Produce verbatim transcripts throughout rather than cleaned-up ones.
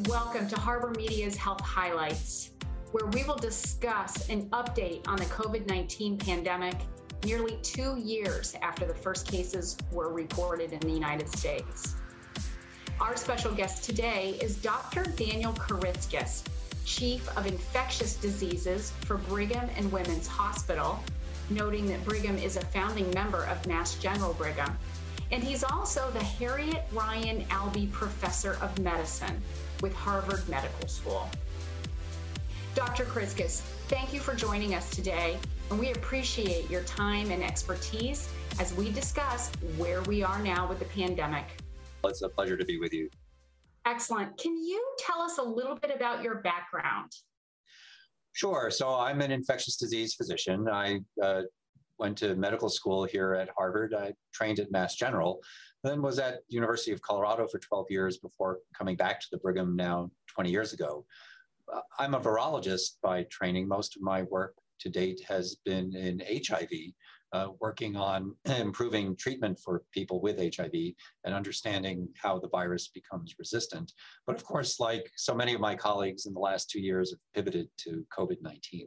Welcome to Harbor Media's Health Highlights, where we will discuss an update on the COVID nineteen pandemic nearly two years after the first cases were reported in the United States. Our special guest today is Doctor Daniel Kiritzkis, Chief of Infectious Diseases for Brigham and Women's Hospital, noting that Brigham is a founding member of Mass General Brigham. And he's also the Harriet Ryan Albee Professor of Medicine with Harvard Medical School. Doctor Kiritzkis, thank you for joining us today, and we appreciate your time and expertise as we discuss where we are now with the pandemic. It's a pleasure to be with you. Excellent. Can you tell us a little bit about your background? Sure. So I'm an infectious disease physician. I uh, went to medical school here at Harvard. I trained at Mass General, then was at University of Colorado for twelve years before coming back to the Brigham now twenty years ago. Uh, I'm a virologist by training. Most of my work to date has been in H I V, uh, working on improving treatment for people with H I V and understanding how the virus becomes resistant. But of course, like so many of my colleagues in the last two years, have pivoted to COVID nineteen.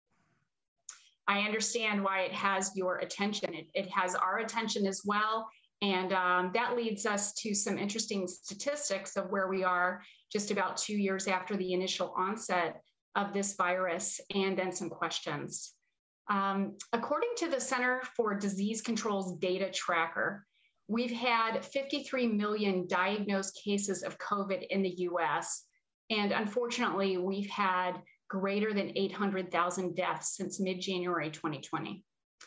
I understand why it has your attention. It, it has our attention as well. And um, that leads us to some interesting statistics of where we are just about two years after the initial onset of this virus, and then some questions. Um, according to the Center for Disease Control's data tracker, we've had fifty-three million diagnosed cases of COVID in the U S. And unfortunately, we've had greater than eight hundred thousand deaths since mid-January twenty twenty.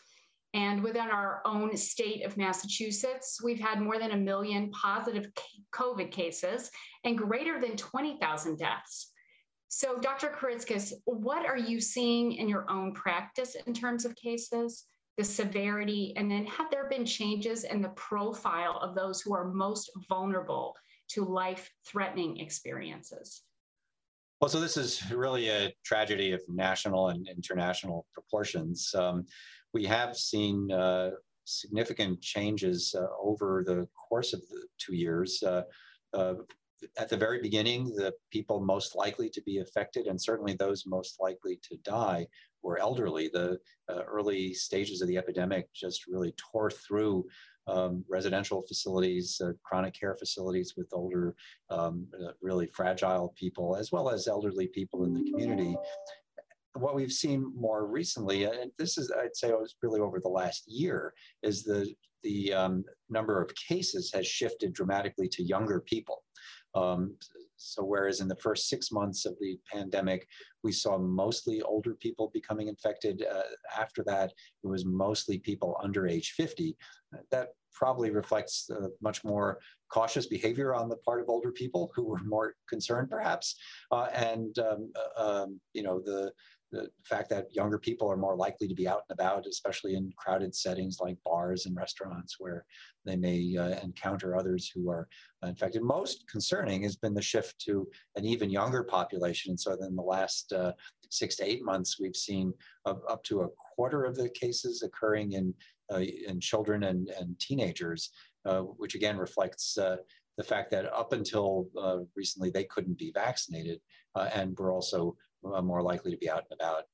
And within our own state of Massachusetts, we've had more than a million positive COVID cases and greater than twenty thousand deaths. So Doctor Kiritzkis, what are you seeing in your own practice in terms of cases, the severity, and then have there been changes in the profile of those who are most vulnerable to life-threatening experiences? Well, so this is really a tragedy of national and international proportions. Um, we have seen uh, significant changes uh, over the course of the two years. Uh, uh, at the very beginning, the people most likely to be affected, and certainly those most likely to die, were elderly. The uh, early stages of the epidemic just really tore through Um, residential facilities, uh, chronic care facilities with older, um, uh, really fragile people, as well as elderly people in the community. What we've seen more recently, and this is, I'd say, it was really over the last year, is the the um, number of cases has shifted dramatically to younger people. Um, so whereas in the first six months of the pandemic, we saw mostly older people becoming infected, uh, after that, it was mostly people under age fifty. That probably reflects uh, much more cautious behavior on the part of older people who were more concerned, perhaps. Uh, and, um, uh, um, you know, the, the fact that younger people are more likely to be out and about, especially in crowded settings like bars and restaurants where they may uh, encounter others who are infected. Most concerning has been the shift to an even younger population. And so in the last uh, six to eight months, we've seen uh, up to a quarter of the cases occurring in, uh, in children and, and teenagers, uh, which again reflects uh, the fact that up until uh, recently, they couldn't be vaccinated uh, and were also uh, more likely to be out and about.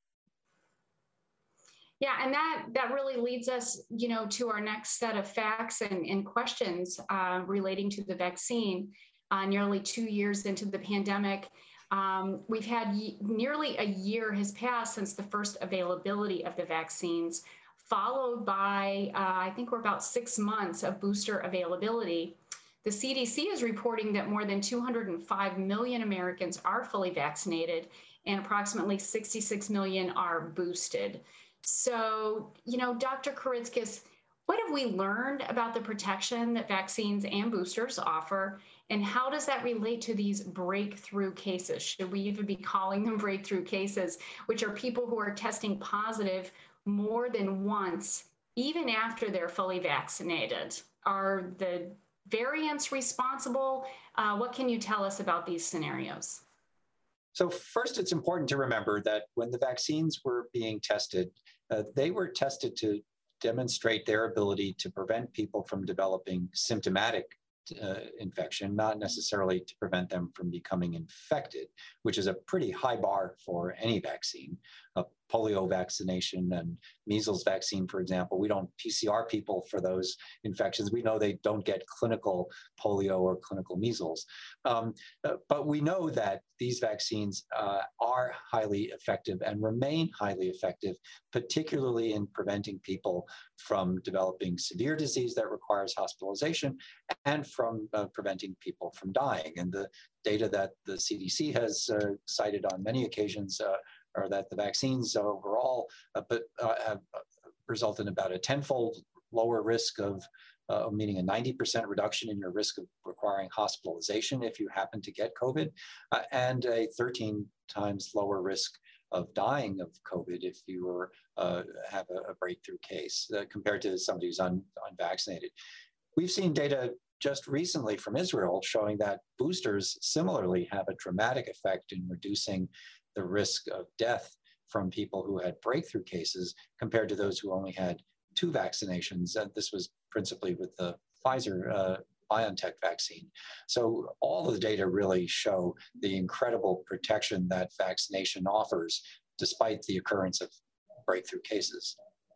Yeah, and that that really leads us, you know, to our next set of facts and, and questions uh, relating to the vaccine. Uh, nearly two years into the pandemic, um, we've had y- nearly a year has passed since the first availability of the vaccines, followed by, uh, I think we're about six months of booster availability. The C D C is reporting that more than two hundred five million Americans are fully vaccinated and approximately sixty-six million are boosted. So, you know, Doctor Kiritzkis, what have we learned about the protection that vaccines and boosters offer, and how does that relate to these breakthrough cases? Should we even be calling them breakthrough cases, which are people who are testing positive more than once, even after they're fully vaccinated? Are the variants responsible? Uh, what can you tell us about these scenarios? So first, it's important to remember that when the vaccines were being tested, uh, they were tested to demonstrate their ability to prevent people from developing symptomatic uh, infection, not necessarily to prevent them from becoming infected, which is a pretty high bar for any vaccine. A polio vaccination and measles vaccine, for example, we don't P C R people for those infections. We know they don't get clinical polio or clinical measles. Um, uh, but we know that these vaccines uh, are highly effective and remain highly effective, particularly in preventing people from developing severe disease that requires hospitalization and from uh, preventing people from dying. And the data that the C D C has uh, cited on many occasions uh, are that the vaccines overall uh, but, uh, have resulted in about a tenfold lower risk of, uh, meaning a ninety percent reduction in your risk of requiring hospitalization if you happen to get COVID, uh, and a thirteen times lower risk of dying of COVID if you were, uh, have a, a breakthrough case uh, compared to somebody who's un, unvaccinated. We've seen data just recently from Israel showing that boosters similarly have a dramatic effect in reducing the risk of death from people who had breakthrough cases compared to those who only had two vaccinations. And this was principally with the Pfizer uh, BioNTech vaccine. So all of the data really show the incredible protection that vaccination offers despite the occurrence of breakthrough cases.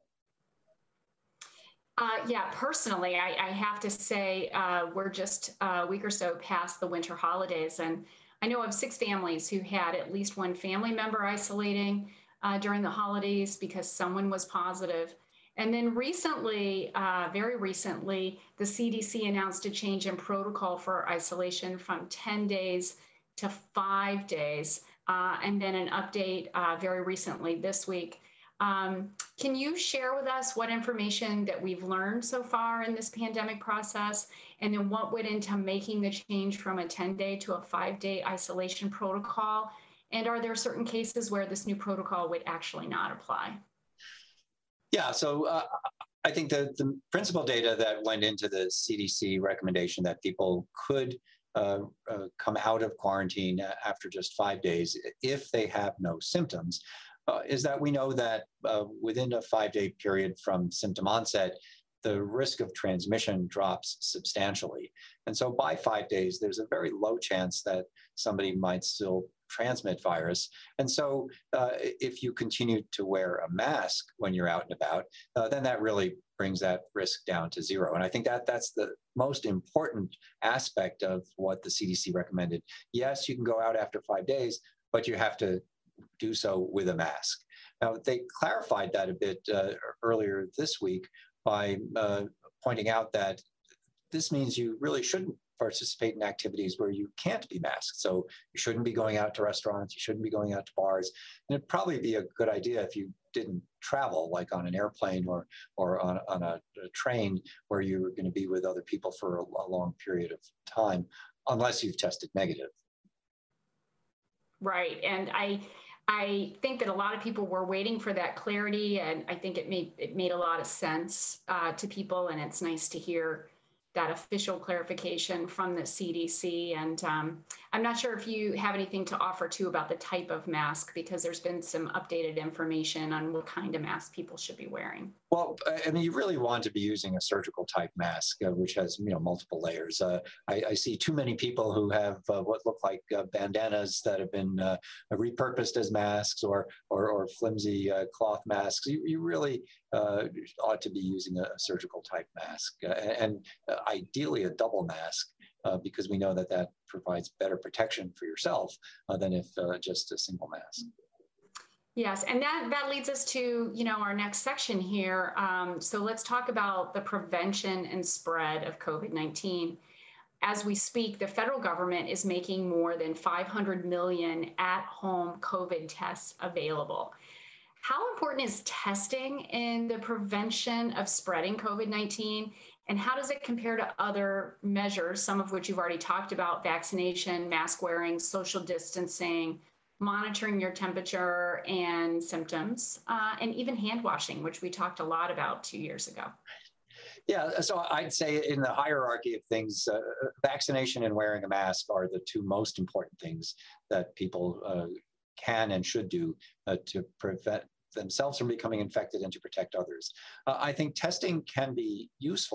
Uh, yeah, personally, I, I have to say uh, we're just a week or so past the winter holidays, and I know of six families who had at least one family member isolating uh, during the holidays because someone was positive. And then recently, uh, very recently, the C D C announced a change in protocol for isolation from ten days to five days, uh, and then an update uh, very recently this week. Um, can you share with us what information that we've learned so far in this pandemic process, and then what went into making the change from a ten-day to a five-day isolation protocol? And are there certain cases where this new protocol would actually not apply? Yeah, so uh, I think the, the principal data that went into the C D C recommendation that people could uh, uh, come out of quarantine after just five days if they have no symptoms uh, is that we know that uh, within a five-day period from symptom onset, the risk of transmission drops substantially. And so by five days, there's a very low chance that somebody might still transmit virus. And so uh, if you continue to wear a mask when you're out and about, uh, then that really brings that risk down to zero. And I think that that's the most important aspect of what the C D C recommended. Yes, you can go out after five days, but you have to do so with a mask. Now, they clarified that a bit uh, earlier this week by uh, pointing out that this means you really shouldn't participate in activities where you can't be masked. So you shouldn't be going out to restaurants, you shouldn't be going out to bars. And it'd probably be a good idea if you didn't travel, like on an airplane or, or on, on a, a train where you're going to be with other people for a, a long period of time, unless you've tested negative. Right. And I I think that a lot of people were waiting for that clarity, and I think it made it made a lot of sense uh, to people, and it's nice to hear that official clarification from the C D C. And um, I'm not sure if you have anything to offer too about the type of mask, because there's been some updated information on what kind of mask people should be wearing. Well, I mean, you really want to be using a surgical type mask, uh, which has, you know, multiple layers. Uh, I, I see too many people who have uh, what look like uh, bandanas that have been uh, repurposed as masks, or or, or flimsy uh, cloth masks. You, you really uh, ought to be using a surgical type mask, uh, and uh, ideally a double mask, uh, because we know that that provides better protection for yourself uh, than if uh, just a single mask. Yes, and that, that leads us to, you know, our next section here. Um, so let's talk about the prevention and spread of COVID nineteen. As we speak, the federal government is making more than five hundred million at-home COVID tests available. How important is testing in the prevention of spreading COVID nineteen? And how does it compare to other measures, some of which you've already talked about: vaccination, mask wearing, social distancing, monitoring your temperature and symptoms, uh, and even hand washing, which we talked a lot about two years ago? Yeah, so I'd say in the hierarchy of things, uh, vaccination and wearing a mask are the two most important things that people uh, can and should do uh, to prevent themselves from becoming infected and to protect others. Uh, I think testing can be useful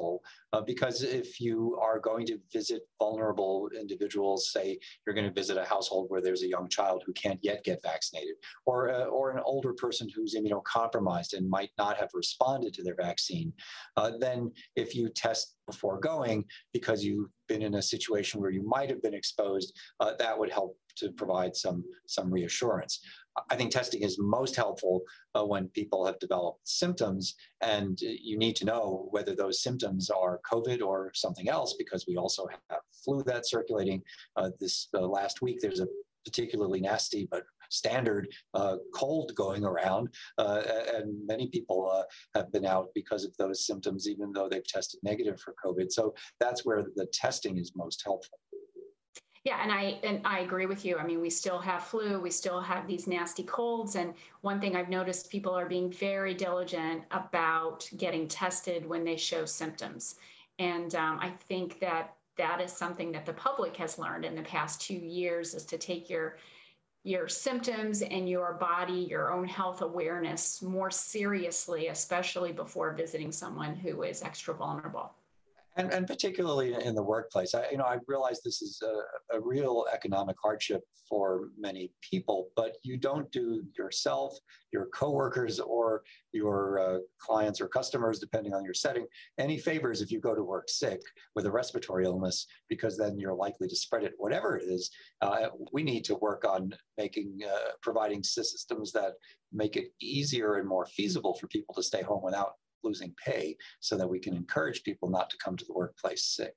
Uh, because if you are going to visit vulnerable individuals, say you're going to visit a household where there's a young child who can't yet get vaccinated, or, uh, or an older person who's immunocompromised and might not have responded to their vaccine, uh, then if you test before going because you've been in a situation where you might have been exposed, uh, that would help to provide some, some reassurance. I think testing is most helpful uh, when people have developed symptoms, and you need to know whether those symptoms are COVID or something else, because we also have flu that's circulating. Uh, this uh, last week, there's a particularly nasty but standard uh, cold going around, uh, and many people uh, have been out because of those symptoms, even though they've tested negative for COVID. So that's where the testing is most helpful. Yeah, and I and I agree with you. I mean, we still have flu, we still have these nasty colds, and one thing I've noticed, people are being very diligent about getting tested when they show symptoms. And um, I think that that is something that the public has learned in the past two years, is to take your your symptoms and your body, your own health awareness more seriously, especially before visiting someone who is extra vulnerable. And, and particularly in the workplace, I, you know, I realize this is a, a real economic hardship for many people, but you don't do yourself, your coworkers, or your uh, clients or customers, depending on your setting, any favors if you go to work sick with a respiratory illness, because then you're likely to spread it, whatever it is. Uh, we need to work on making, uh, providing systems that make it easier and more feasible for people to stay home without losing pay, so that we can encourage people not to come to the workplace sick.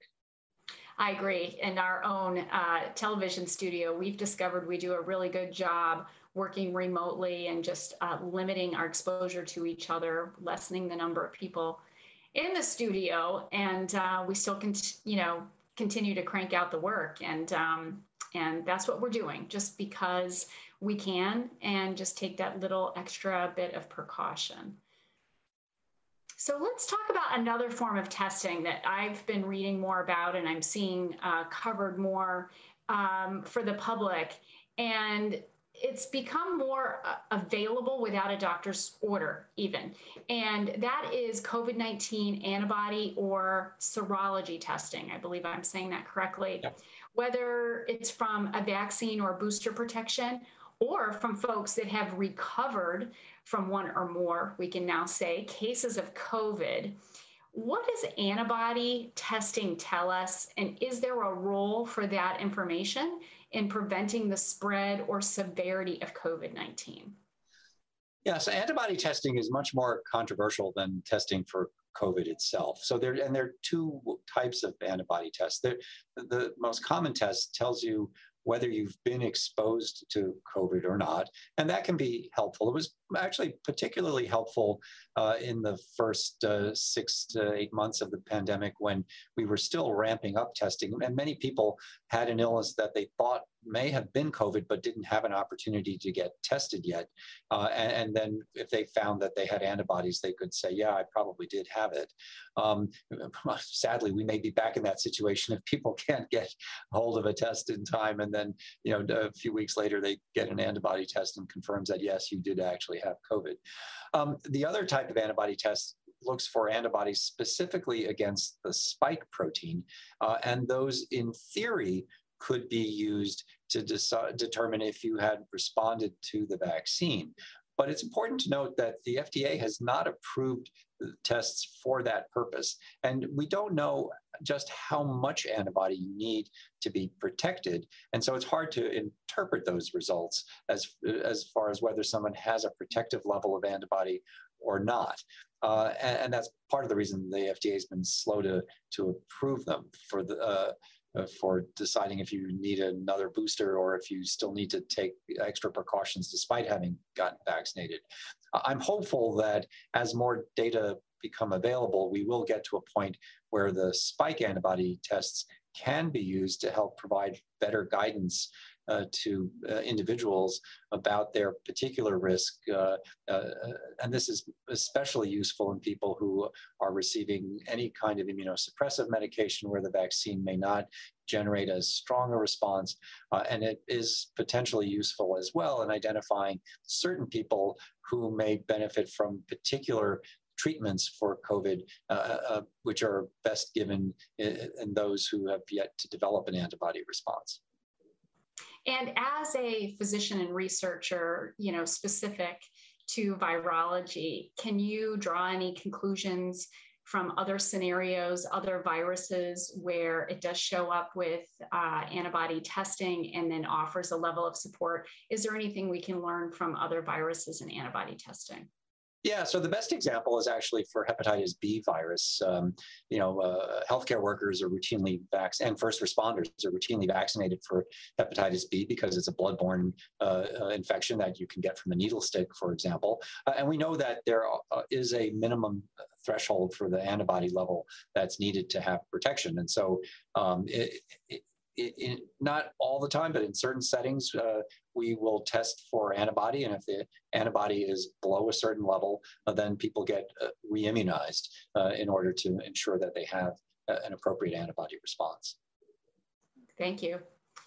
I agree. In our own uh, television studio, we've discovered we do a really good job working remotely and just uh, limiting our exposure to each other, lessening the number of people in the studio, and uh, we still can, you know, continue to crank out the work, and um, and that's what we're doing, just because we can, and just take that little extra bit of precaution. So let's talk about another form of testing that I've been reading more about, and I'm seeing uh, covered more um, for the public. And it's become more uh, available without a doctor's order even. And that is COVID nineteen antibody or serology testing. I believe I'm saying that correctly. Yep. Whether it's from a vaccine or booster protection, or from folks that have recovered from one or more, we can now say, cases of COVID. What does antibody testing tell us? And is there a role for that information in preventing the spread or severity of COVID nineteen? Yeah, so antibody testing is much more controversial than testing for COVID itself. So there, and there are two types of antibody tests. There, the most common test tells you whether you've been exposed to COVID or not, and that can be helpful. It was actually particularly helpful uh, in the first uh, six to eight months of the pandemic, when we were still ramping up testing, and many people had an illness that they thought may have been COVID, but didn't have an opportunity to get tested yet. Uh, and, and then if they found that they had antibodies, they could say, yeah, I probably did have it. Um, sadly, we may be back in that situation if people can't get hold of a test in time, and then, you know, a few weeks later, they get an antibody test and confirms that, yes, you did actually have COVID. Um, the other type of antibody test looks for antibodies specifically against the spike protein, uh, and those, in theory, could be used to decide, determine if you had responded to the vaccine. But it's important to note that the F D A has not approved tests for that purpose. And we don't know just how much antibody you need to be protected. And so it's hard to interpret those results as, as far as whether someone has a protective level of antibody or not. Uh, and, and that's part of the reason the F D A has been slow to, to approve them for the uh, Uh, for deciding if you need another booster or if you still need to take extra precautions despite having gotten vaccinated. I'm hopeful that as more data become available, we will get to a point where the spike antibody tests can be used to help provide better guidance uh, to uh, individuals about their particular risk. Uh, uh, and this is especially useful in people who are receiving any kind of immunosuppressive medication where the vaccine may not generate as strong a response. Uh, and it is potentially useful as well in identifying certain people who may benefit from particular treatments for COVID, uh, uh, which are best given in, in those who have yet to develop an antibody response. And as a physician and researcher, you know, specific to virology, can you draw any conclusions from other scenarios, other viruses where it does show up with uh, antibody testing and then offers a level of support? Is there anything we can learn from other viruses and antibody testing? Yeah, so the best example is actually for hepatitis B virus. Um, you know, uh, healthcare workers are routinely vaccinated, and first responders are routinely vaccinated for hepatitis B because it's a bloodborne uh, uh, infection that you can get from a needle stick, for example. Uh, and we know that there uh, is a minimum threshold for the antibody level that's needed to have protection. And so um, it, it, it, it, not all the time, but in certain settings, uh, we will test for antibody, and if the antibody is below a certain level, uh, then people get uh, re-immunized uh, in order to ensure that they have uh, an appropriate antibody response. Thank you.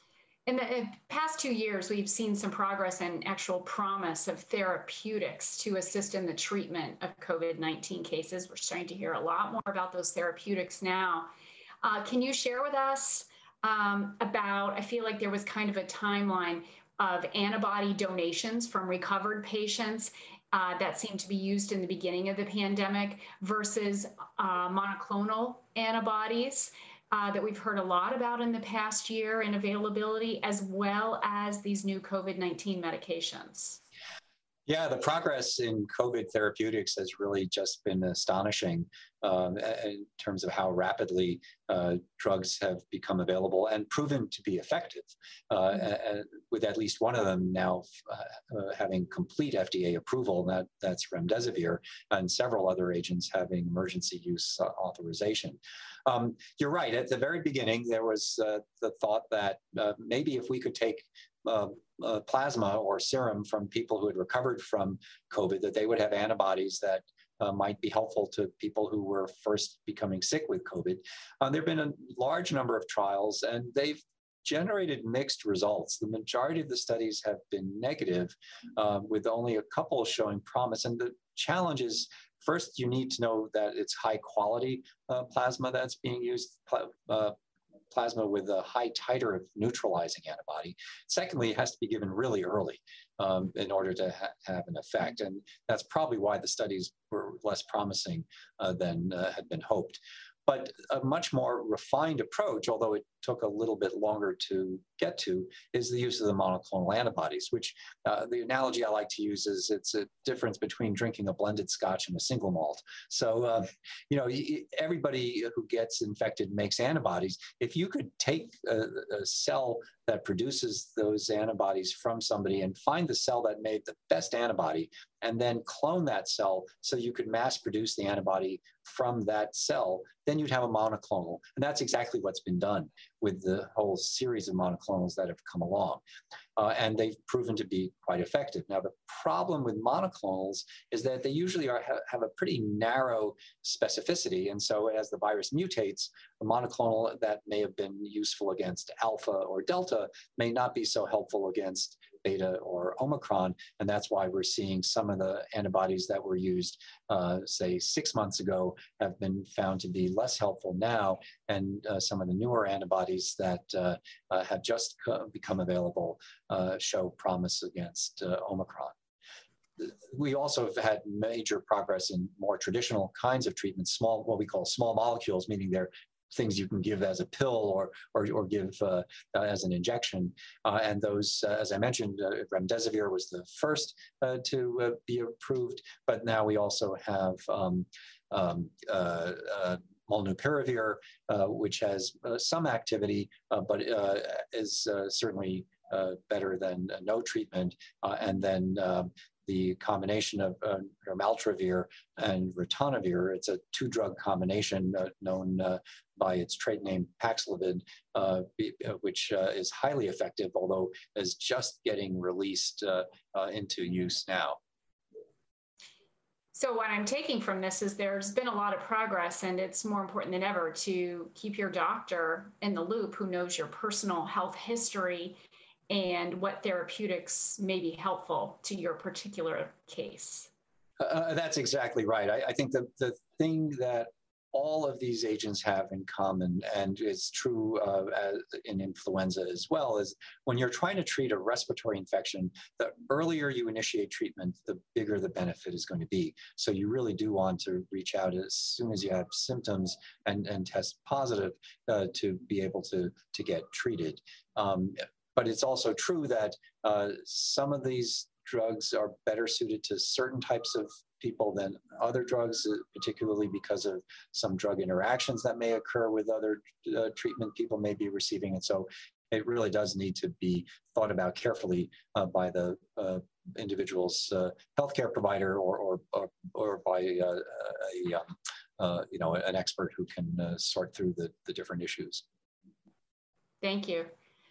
In the past two years, we've seen some progress and actual promise of therapeutics to assist in the treatment of COVID nineteen cases. We're starting to hear a lot more about those therapeutics now. Uh, can you share with us um, about, I feel like there was kind of a timeline of antibody donations from recovered patients uh, that seemed to be used in the beginning of the pandemic versus uh, monoclonal antibodies uh, that we've heard a lot about in the past year in availability, as well as these new COVID nineteen medications. Yeah, the progress in COVID therapeutics has really just been astonishing um, in terms of how rapidly uh, drugs have become available and proven to be effective, uh, and with at least one of them now uh, uh, having complete F D A approval, that, that's remdesivir, and several other agents having emergency use uh, authorization. Um, you're right, at the very beginning, there was uh, the thought that uh, maybe if we could take Uh, uh, plasma or serum from people who had recovered from COVID, that they would have antibodies that uh, might be helpful to people who were first becoming sick with COVID. Uh, there have been a large number of trials, and they've generated mixed results. The majority of the studies have been negative, uh, with only a couple showing promise. And the challenge is, first, you need to know that it's high quality uh, plasma that's being used, uh, plasma with a high titer of neutralizing antibody. Secondly, it has to be given really early um, in order to ha have an effect. And that's probably why the studies were less promising uh, than uh, had been hoped. But a much more refined approach, although it took a little bit longer to get to, is the use of the monoclonal antibodies, which uh, the analogy I like to use is it's a difference between drinking a blended scotch and a single malt. So, uh, you know, everybody who gets infected makes antibodies. If you could take a, a cell that produces those antibodies from somebody and find the cell that made the best antibody, and then clone that cell so you could mass produce the antibody from that cell, then you'd have a monoclonal. And that's exactly what's been done with the whole series of monoclonals that have come along. Uh, and they've proven to be quite effective. Now, the problem with monoclonals is that they usually are, have a pretty narrow specificity. And so as the virus mutates, a monoclonal that may have been useful against alpha or delta may not be so helpful against beta or Omicron, and that's why we're seeing some of the antibodies that were used, uh, say, six months ago have been found to be less helpful now, and uh, some of the newer antibodies that uh, uh, have just become available uh, show promise against uh, Omicron. We also have had major progress in more traditional kinds of treatments, small, what we call small molecules, meaning they're things you can give as a pill or or, or give uh, uh, as an injection. Uh, and those, uh, as I mentioned, uh, remdesivir was the first uh, to uh, be approved, but now we also have um, um, uh, uh, molnupiravir, uh, which has uh, some activity, uh, but uh, is uh, certainly uh, better than uh, no treatment. Uh, and then um, the combination of uh, maltravir and ritonavir. It's a two-drug combination uh, known uh, by its trade name Paxlovid, uh, which uh, is highly effective, although is just getting released uh, uh, into use now. So what I'm taking from this is there's been a lot of progress, and it's more important than ever to keep your doctor in the loop who knows your personal health history and what therapeutics may be helpful to your particular case. Uh, that's exactly right. I, I think the, the thing that all of these agents have in common, and it's true uh, as in influenza as well, is when you're trying to treat a respiratory infection, the earlier you initiate treatment, the bigger the benefit is going to be. So you really do want to reach out as soon as you have symptoms and, and test positive uh, to be able to, to get treated. Um, but it's also true that uh, some of these drugs are better suited to certain types of people than other drugs, particularly because of some drug interactions that may occur with other uh, treatment people may be receiving. And so it really does need to be thought about carefully uh, by the uh, individual's uh, healthcare provider or, or, or, or by uh, a, um, uh, you know, an expert who can uh, sort through the, the different issues. Thank you.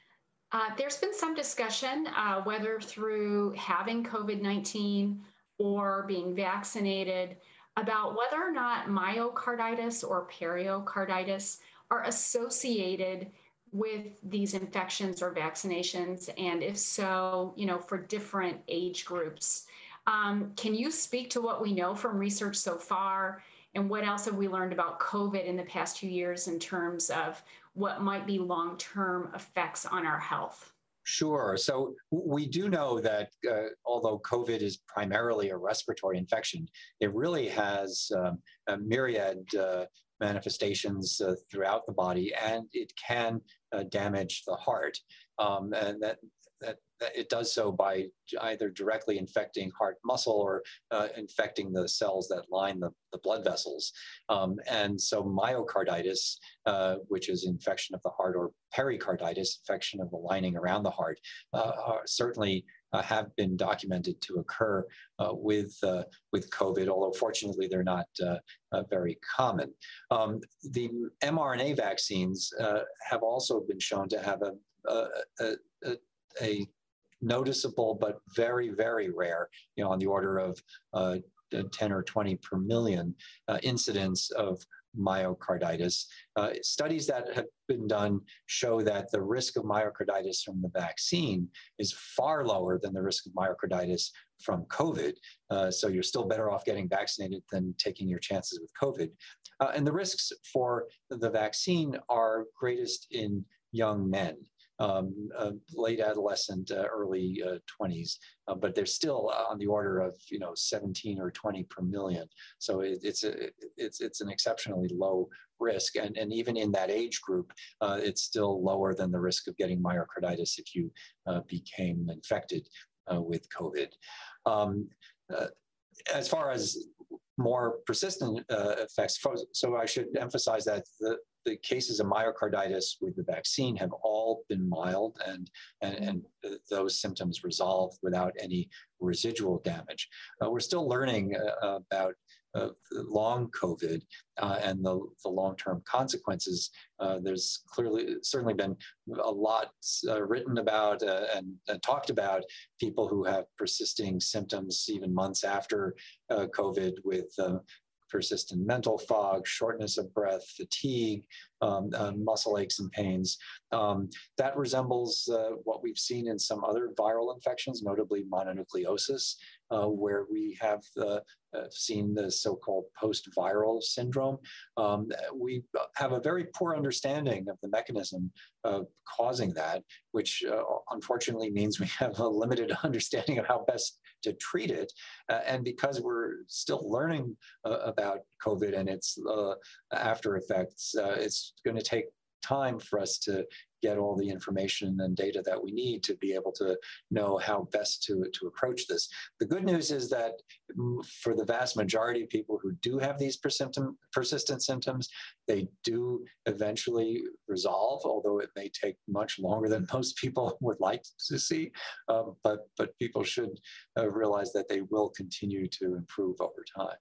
Uh, there's been some discussion, uh, whether through having COVID nineteen or being vaccinated, about whether or not myocarditis or pericarditis are associated with these infections or vaccinations, and if so, you know, for different age groups. Um, can you speak to what we know from research so far, and what else have we learned about COVID in the past few years in terms of what might be long-term effects on our health? Sure. So we do know that uh, although COVID is primarily a respiratory infection, it really has um, a myriad uh, manifestations uh, throughout the body, and it can uh, damage the heart. Um, and that, that, that it does so by either directly infecting heart muscle or uh, infecting the cells that line the, the blood vessels. Um, and so myocarditis, uh, which is infection of the heart, or pericarditis, infection of the lining around the heart, uh, are certainly uh, have been documented to occur uh, with uh, with COVID, although fortunately they're not uh, uh, very common. Um, the mRNA vaccines uh, have also been shown to have a, a, a, a noticeable but very, very rare, you know, on the order of uh, ten or twenty per million uh, incidence of myocarditis. Uh, studies that have been done show that the risk of myocarditis from the vaccine is far lower than the risk of myocarditis from COVID. Uh, so you're still better off getting vaccinated than taking your chances with COVID. Uh, and the risks for the vaccine are greatest in young men. Um, uh, late adolescent, uh, early uh, twenties, uh, but they're still on the order of, you know, seventeen or twenty per million. So it, it's a, it's it's an exceptionally low risk, and and even in that age group, uh, it's still lower than the risk of getting myocarditis if you uh, became infected uh, with COVID. Um, uh, as far as more persistent uh, effects, so I should emphasize that the The cases of myocarditis with the vaccine have all been mild, and, and, and those symptoms resolved without any residual damage. Uh, we're still learning uh, about uh, long COVID uh, and the, the long-term consequences. Uh, there's clearly, certainly been a lot uh, written about uh, and, and talked about people who have persisting symptoms even months after uh, COVID with uh, persistent mental fog, shortness of breath, fatigue, um, uh, muscle aches and pains. Um, that resembles uh, what we've seen in some other viral infections, notably mononucleosis, uh, where we have the, uh, seen the so-called post-viral syndrome. Um, we have a very poor understanding of the mechanism of causing that, which uh, unfortunately means we have a limited understanding of how best to treat it. Uh, and because we're still learning uh, about COVID and its uh, after effects, uh, it's going to take time for us to get all the information and data that we need to be able to know how best to, to approach this. The good news is that for the vast majority of people who do have these persistent, persistent symptoms, they do eventually resolve, although it may take much longer than most people would like to see. Um, but, but people should uh, realize that they will continue to improve over time.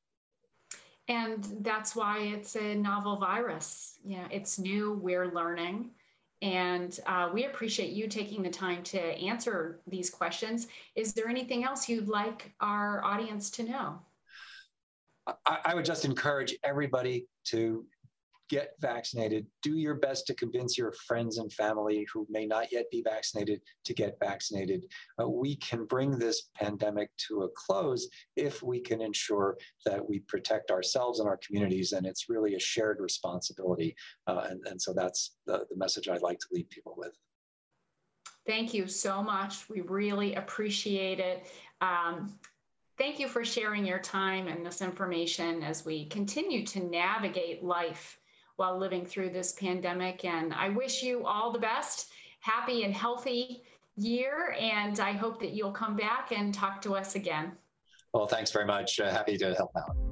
And that's why it's a novel virus. Yeah, it's new, we're learning. And uh, we appreciate you taking the time to answer these questions. Is there anything else you'd like our audience to know? I, I would just encourage everybody to get vaccinated. Do your best to convince your friends and family who may not yet be vaccinated to get vaccinated. Uh, we can bring this pandemic to a close if we can ensure that we protect ourselves and our communities, and it's really a shared responsibility. Uh, and, and so that's the, the message I'd like to leave people with. Thank you so much. We really appreciate it. Um, thank you for sharing your time and this information as we continue to navigate life while living through this pandemic. And I wish you all the best, happy and healthy year. And I hope that you'll come back and talk to us again. Well, thanks very much. Uh, happy to help out.